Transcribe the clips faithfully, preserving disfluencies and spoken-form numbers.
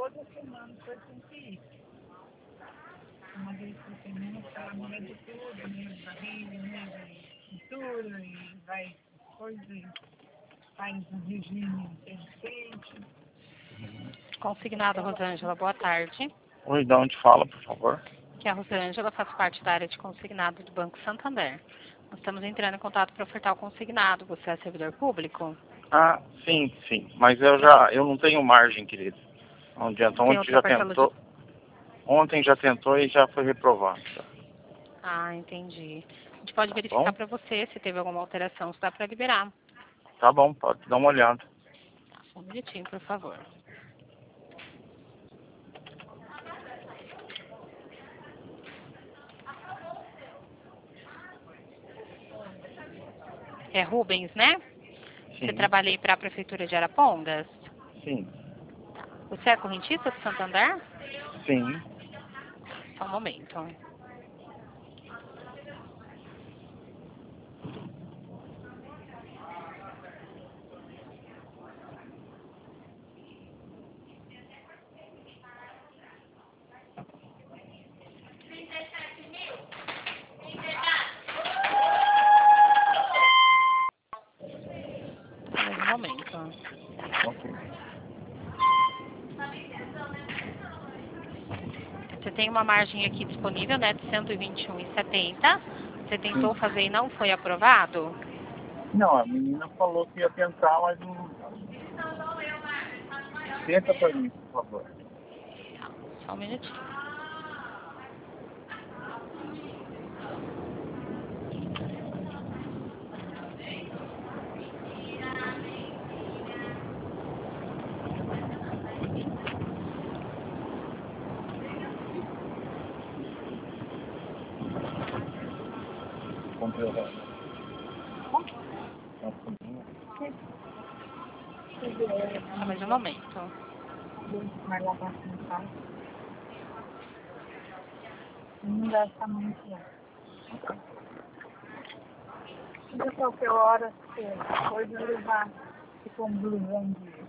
outra semana foi sentir isso. Uma vez por semana, aquela mulher de tudo, né? Barriga, né? Cintura, e vai coisa, faz um regime inteligente. Consignado, Rosângela, boa tarde. Oi, de onde fala, por favor? Que a Rosângela faz parte da área de consignado do Banco Santander. Nós estamos entrando em contato para ofertar o consignado. Você é servidor público? Ah, sim, sim. Mas eu já, eu não tenho margem, querido. Não adianta. Tem Ontem outra já parcela tentou. de... Ontem já tentou e já foi reprovado. Tá, Ah, entendi. A gente pode tá verificar bom? para você se teve alguma alteração, se dá para liberar. Tá bom, pode dar uma olhada. Tá, só um minutinho, por favor. É Rubens, né? Você Sim, trabalha aí para a Prefeitura de Arapongas? sim, Você é correntista do Santander? sim. Só um momento. Só um momento. Ok. Você tem uma margem aqui disponível, né, de cento e vinte e um reais e setenta centavos. Você tentou Sim. fazer e não foi aprovado? Não, a menina falou que ia tentar, mas não. Tenta pra mim, por favor. Tá, só um minutinho. Comprovado. Só mais um momento. Vai lá pra cima, não dá essa mãe aqui, ó. Fica qualquer hora, se depois eu levar, tipo um blusão de...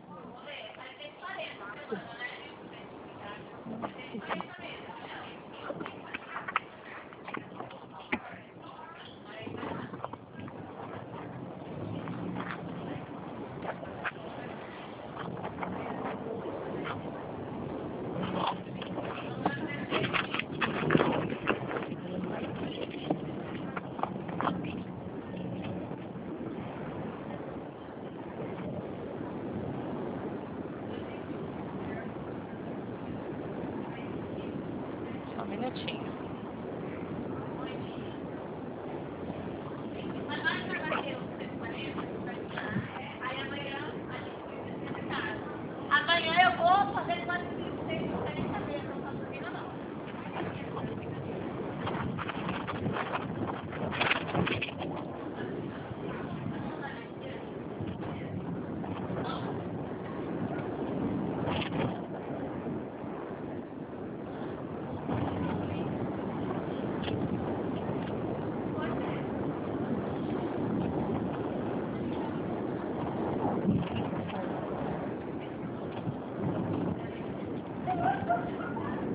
Só um minutinho. Amanhã eu vou fazer quase que vocês não querem saber, não tá dormindo não.